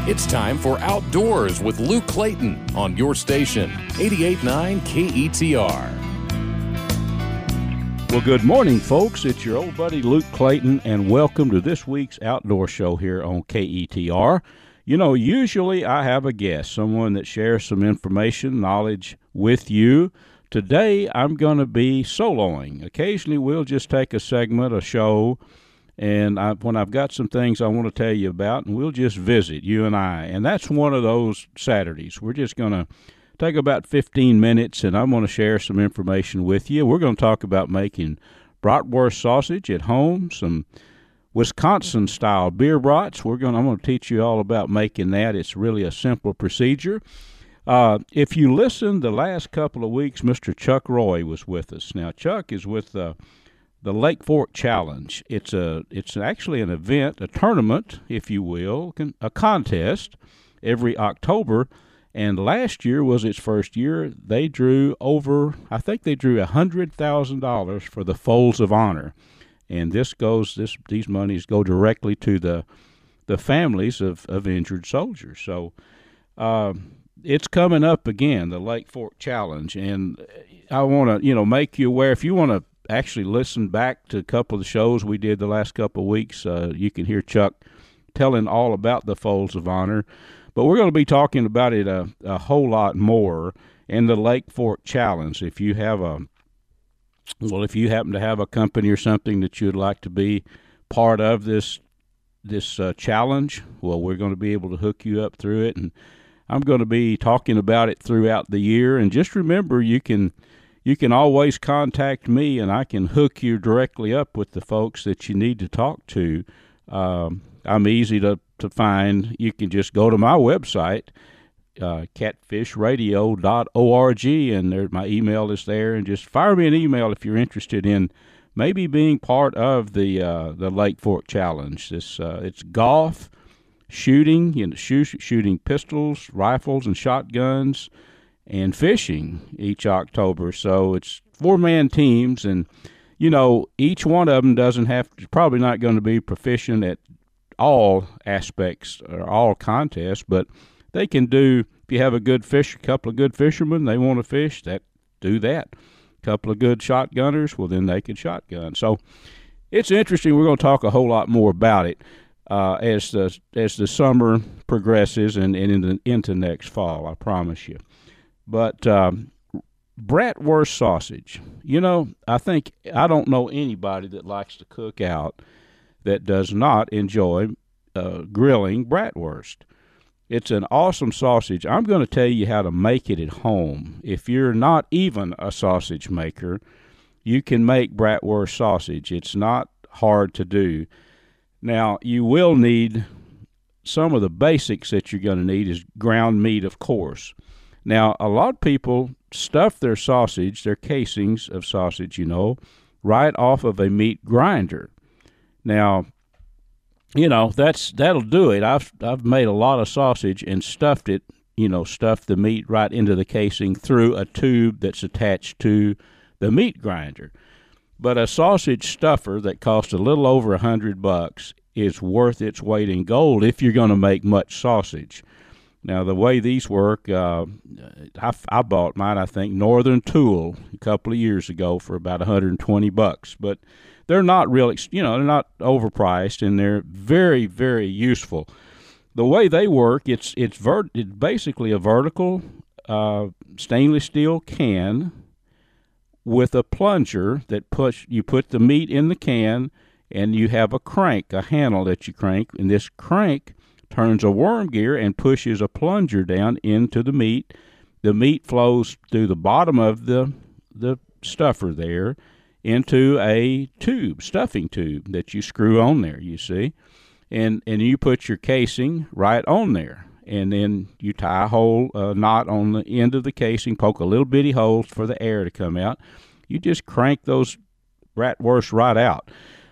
It's time for Outdoors with Luke Clayton on your station, 88.9 KETR. Well, good morning, folks. It's your old buddy Luke Clayton, and welcome to this week's Outdoor Show here on KETR. You know, usually I have a guest, someone that shares some information, knowledge with you. Today, I'm going to be soloing. Occasionally, we'll just take a segment, a show, and when I've got some things I want to tell you about, and we'll just visit, you and I. And that's one of those Saturdays. We're just going to take about 15 minutes, and I'm going to share some information with you. We're going to talk about making bratwurst sausage at home, some Wisconsin-style beer brats. I'm going to teach you all about making that. It's really a simple procedure. If you listened the last couple of weeks, Mr. Chuck Roy was with us. Now, Chuck is with the Lake Fork Challenge. It's actually an event, a tournament, if you will, a contest every October. And last year was its first year. They drew $100,000 for the Folds of Honor. And these monies go directly to the families of injured soldiers. So it's coming up again, the Lake Fork Challenge. And I want to, make you aware, if you want to actually listen back to a couple of the shows we did the last couple of weeks, you can hear Chuck telling all about the Folds of Honor. But we're going to be talking about it a whole lot more in the Lake Fork Challenge. If you happen to have a company or something that you'd like to be part of this challenge, well, we're going to be able to hook you up through it. And I'm going to be talking about it throughout the year. And just remember, you can always contact me, and I can hook you directly up with the folks that you need to talk to. I'm easy to find. You can just go to my website, catfishradio.org, and my email is there. And just fire me an email if you're interested in maybe being part of the Lake Fork Challenge. It's golf, shooting, shooting pistols, rifles, and shotguns, and fishing each October. So it's 4-man teams, and each one of them probably not going to be proficient at all aspects or all contests, but they can do. If you have a couple of good fishermen, they want to fish, do that. A couple of good shotgunners, well, then they can shotgun. So it's interesting. We're going to talk a whole lot more about it as the summer progresses and into next fall, I promise you. But bratwurst sausage, I don't know anybody that likes to cook out that does not enjoy grilling bratwurst. It's an awesome sausage. I'm going to tell you how to make it at home. If you're not even a sausage maker, you can make bratwurst sausage. It's not hard to do. Now, you will need some of the basics that you're going to need is ground meat, of course. Now, a lot of people stuff their casings of sausage, right off of a meat grinder. Now, that'll do it. I've made a lot of sausage and stuffed it, stuffed the meat right into the casing through a tube that's attached to the meat grinder. But a sausage stuffer that costs a little over $100 is worth its weight in gold if you're going to make much sausage. Now, the way these work, I bought mine, I think, Northern Tool a couple of years ago for about $120. But they're not they're not overpriced, and they're very, very useful. The way they work, it's basically a vertical stainless steel can with a plunger that you put the meat in the can, and you have a handle that you crank, and this crank turns a worm gear and pushes a plunger down into the meat. The meat flows through the bottom of the stuffer there into a stuffing tube that you screw on there, you see. And you put your casing right on there. And then you tie a knot on the end of the casing, poke a little bitty holes for the air to come out. You just crank those bratwurst right out.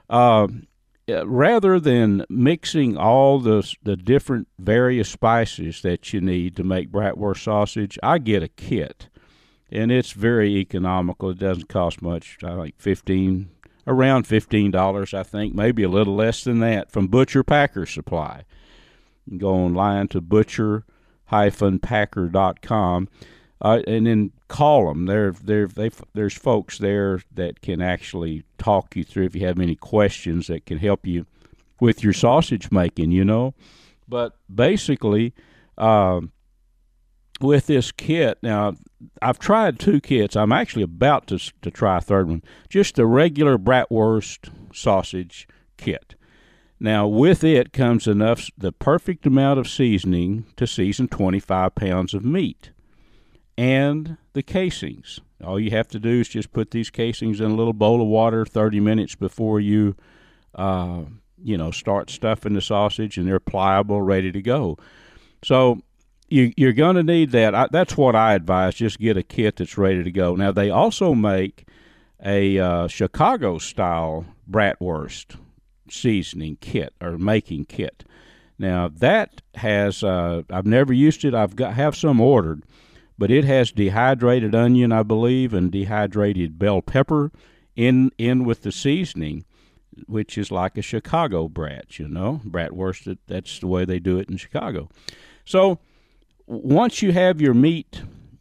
Rather than mixing all the different various spices that you need to make bratwurst sausage, I get a kit. And it's very economical. It doesn't cost much. I think around $15, I think, maybe a little less than that, from Butcher Packer Supply. You can go online to butcher-packer.com. And then call them. There's folks there that can actually talk you through if you have any questions that can help you with your sausage making, But basically, with this kit, now I've tried 2 kits. I'm actually about to try a third one. Just the regular bratwurst sausage kit. Now, with it comes the perfect amount of seasoning to season 25 pounds of meat. And the casings. All you have to do is just put these casings in a little bowl of water 30 minutes before you, start stuffing the sausage, and they're pliable, ready to go. So you're going to need that. That's what I advise. Just get a kit that's ready to go. Now, they also make a Chicago-style bratwurst seasoning kit or making kit. Now, that has I've never used it. Have some ordered. But it has dehydrated onion, I believe, and dehydrated bell pepper in with the seasoning, which is like a Chicago bratwurst. That's the way they do it in Chicago. So once you have your meat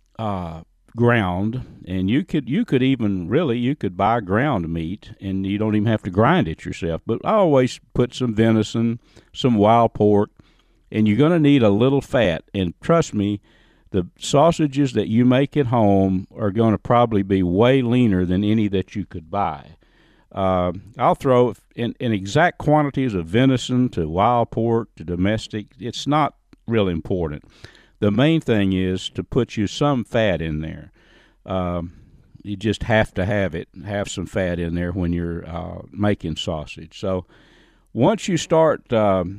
ground, and you could buy ground meat, and you don't even have to grind it yourself. But I always put some venison, some wild pork, and you're going to need a little fat. And trust me, the sausages that you make at home are going to probably be way leaner than any that you could buy. I'll throw in exact quantities of venison to wild pork to domestic. It's not real important. The main thing is to put you some fat in there. You just have to have some fat in there when you're making sausage. So once you start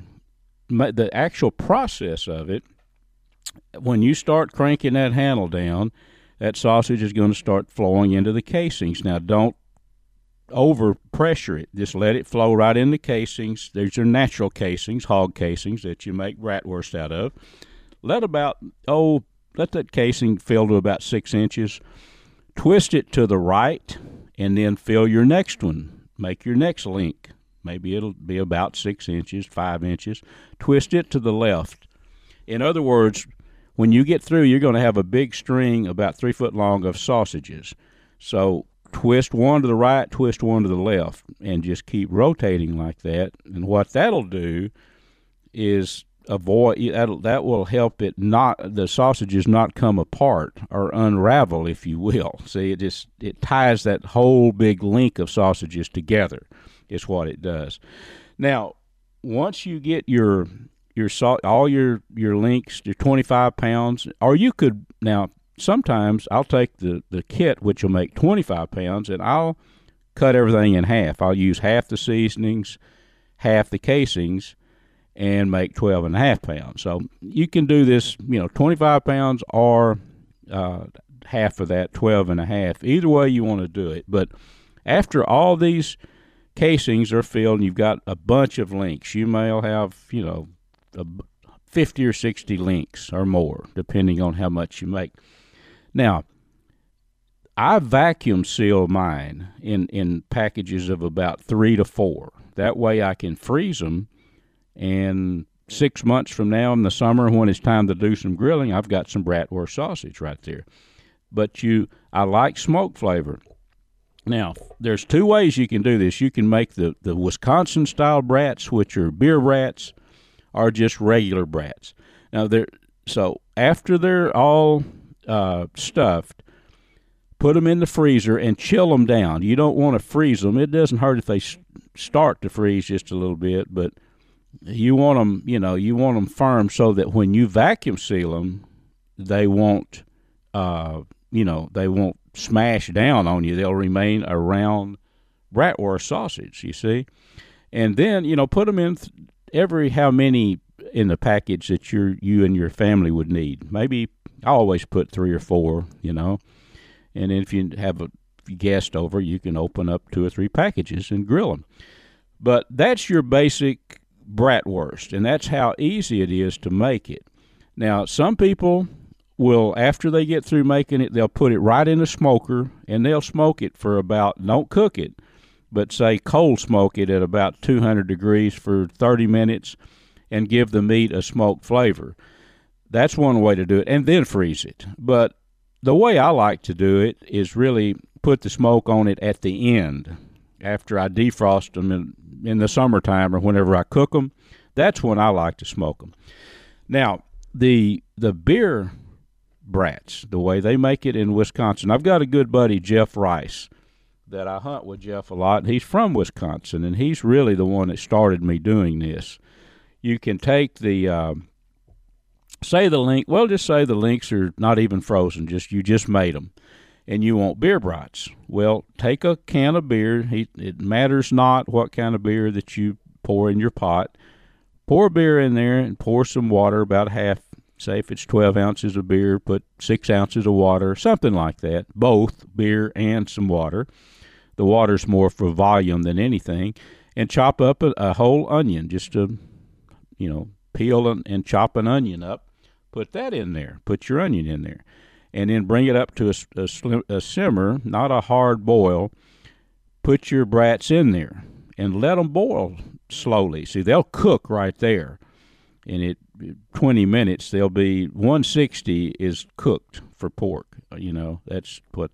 the actual process of it, when you start cranking that handle down, that sausage is going to start flowing into the casings. Now, don't overpressure it. Just let it flow right in the casings. There's your natural casings, hog casings, that you make bratwurst out of. Let that casing fill to about 6 inches. Twist it to the right, and then fill your next one. Make your next link. Maybe it'll be about 6 inches, 5 inches. Twist it to the left. In other words, when you get through, you're going to have a big string about 3 foot long of sausages. So twist one to the right, twist one to the left, and just keep rotating like that. And what that'll do is that will help the sausages not come apart or unravel, if you will. See, it ties that whole big link of sausages together. Is what it does. Now, once you get all your links, your 25 pounds, or you could, now sometimes I'll take the kit, which will make 25 pounds, and I'll cut everything in half. I'll use half the seasonings, half the casings, and make 12.5 pounds. So you can do this, 25 pounds or half of that, 12.5. Either way you want to do it. But after all these casings are filled and you've got a bunch of links, you may have, 50 or 60 links or more, depending on how much you make. Now, I vacuum seal mine in packages of about 3 to 4. That way I can freeze them, and 6 months from now in the summer when it's time to do some grilling, I've got some bratwurst sausage right there. But I like smoke flavor. Now, there's 2 ways you can do this. You can make the Wisconsin-style brats, which are beer brats, or just regular brats. Now, so after they're all stuffed, put them in the freezer and chill them down. You don't want to freeze them. It doesn't hurt if they start to freeze just a little bit, but you want them, firm so that when you vacuum seal them, they won't, they won't smash down on you. They'll remain around bratwurst sausage, you see. And then, put them in every how many in the package that you and your family would need. Maybe I always put 3 or 4, and then if you have a guest over, you can open up 2 or 3 packages and grill them. But that's your basic bratwurst, and that's how easy it is to make it. Now, some people will, after they get through making it, they'll put it right in the smoker, and they'll smoke it for don't cook it, but say cold smoke it at about 200 degrees for 30 minutes, and give the meat a smoked flavor. That's one way to do it, and then freeze it. But the way I like to do it is really put the smoke on it at the end, after I defrost them in the summertime or whenever I cook them. That's when I like to smoke them. Now, the beer brats, the way they make it in Wisconsin, I've got a good buddy, Jeff Rice, that I hunt with Jeff a lot. He's from Wisconsin, and he's really the one that started me doing this. You can take the say the link. Well, just say the links are not even frozen. You just made them, and you want beer brats. Well, take a can of beer. It matters not what kind of beer that you pour in your pot. Pour beer in there and pour some water, about half. Say if it's 12 ounces of beer, put 6 ounces of water, something like that. Both beer and some water. The water's more for volume than anything. And chop up a whole onion, just to, peel and chop an onion up. Put that in there. Put your onion in there. And then bring it up to a simmer, not a hard boil. Put your brats in there and let them boil slowly. See, they'll cook right there. In 20 minutes, they'll be 160 is cooked for pork. That's what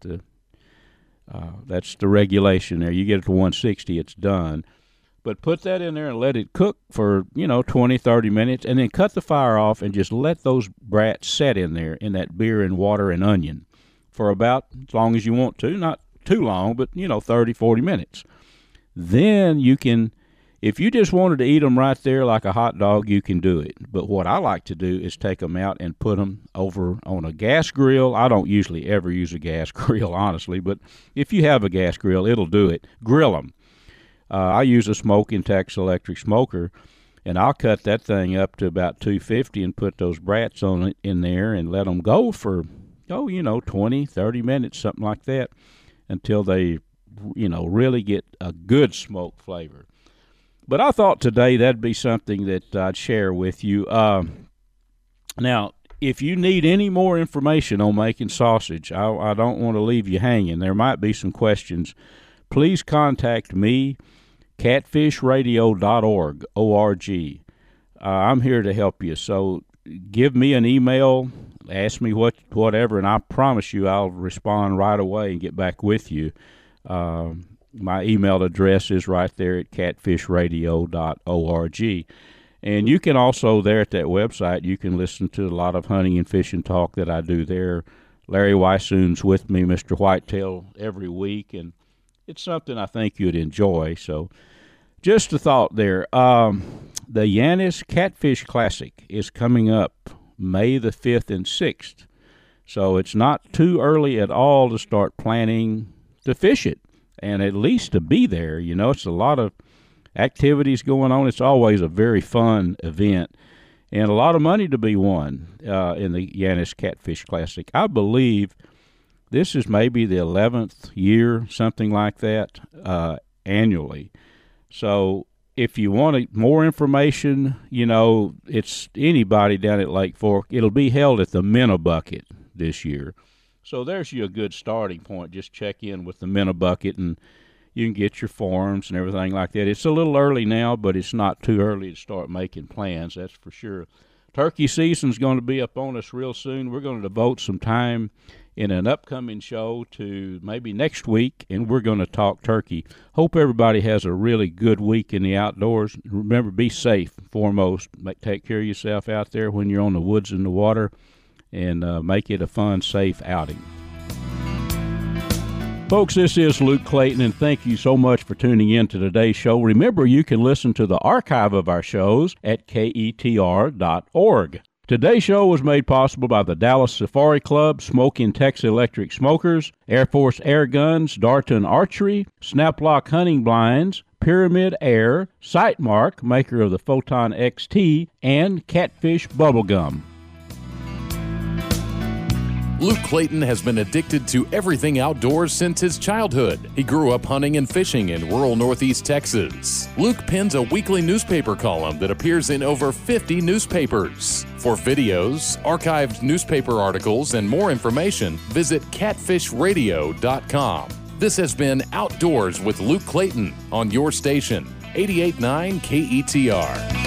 that's the regulation there. You get it to 160, it's done. But put that in there and let it cook for, 20, 30 minutes, and then cut the fire off and just let those brats set in there in that beer and water and onion for about as long as you want to. Not too long, but, 30, 40 minutes. Then you can, if you just wanted to eat them right there like a hot dog, you can do it. But what I like to do is take them out and put them over on a gas grill. I don't usually ever use a gas grill, honestly, but if you have a gas grill, it'll do it. Grill them. I use a Smoking Texas electric smoker, and I'll cut that thing up to about 250 and put those brats on it in there and let them go for, 20, 30 minutes, something like that, until they, really get a good smoke flavor. But I thought today that'd be something that I'd share with you. Now, if you need any more information on making sausage, I don't want to leave you hanging. There might be some questions. Please contact me, catfishradio.org, O-R-G. I'm here to help you. So give me an email, ask me whatever, and I promise you I'll respond right away and get back with you. My email address is right there at catfishradio.org. And you can also, there at that website, you can listen to a lot of hunting and fishing talk that I do there. Larry Weissoon's with me, Mr. Whitetail, every week, and it's something I think you'd enjoy. So just a thought there. The Yanis Catfish Classic is coming up May the 5th and 6th. So it's not too early at all to start planning to fish it, and at least to be there. It's a lot of activities going on. It's always a very fun event, and a lot of money to be won in the Yanis Catfish Classic. I believe this is maybe the 11th year, something like that, annually. So if you want more information, it's anybody down at Lake Fork. It'll be held at the Minnebucket this year. So there's you a good starting point. Just check in with the Minnebucket, and you can get your forms and everything like that. It's a little early now, but it's not too early to start making plans, that's for sure. Turkey season's going to be up on us real soon. We're going to devote some time in an upcoming show to maybe next week, and we're going to talk turkey. Hope everybody has a really good week in the outdoors. Remember, be safe foremost. Take care of yourself out there when you're on the woods and the water, and make it a fun, safe outing. Folks, this is Luke Clayton, and thank you so much for tuning in to today's show. Remember, you can listen to the archive of our shows at ketr.org. Today's show was made possible by the Dallas Safari Club, Smoking Texas Electric Smokers, Air Force Air Guns, Darton Archery, Snaplock Hunting Blinds, Pyramid Air, Sightmark, maker of the Photon XT, and Catfish Bubblegum. Luke Clayton has been addicted to everything outdoors since his childhood. He grew up hunting and fishing in rural Northeast Texas. Luke pens a weekly newspaper column that appears in over 50 newspapers. For videos, archived newspaper articles, and more information, visit catfishradio.com. This has been Outdoors with Luke Clayton on your station, 88.9 KETR.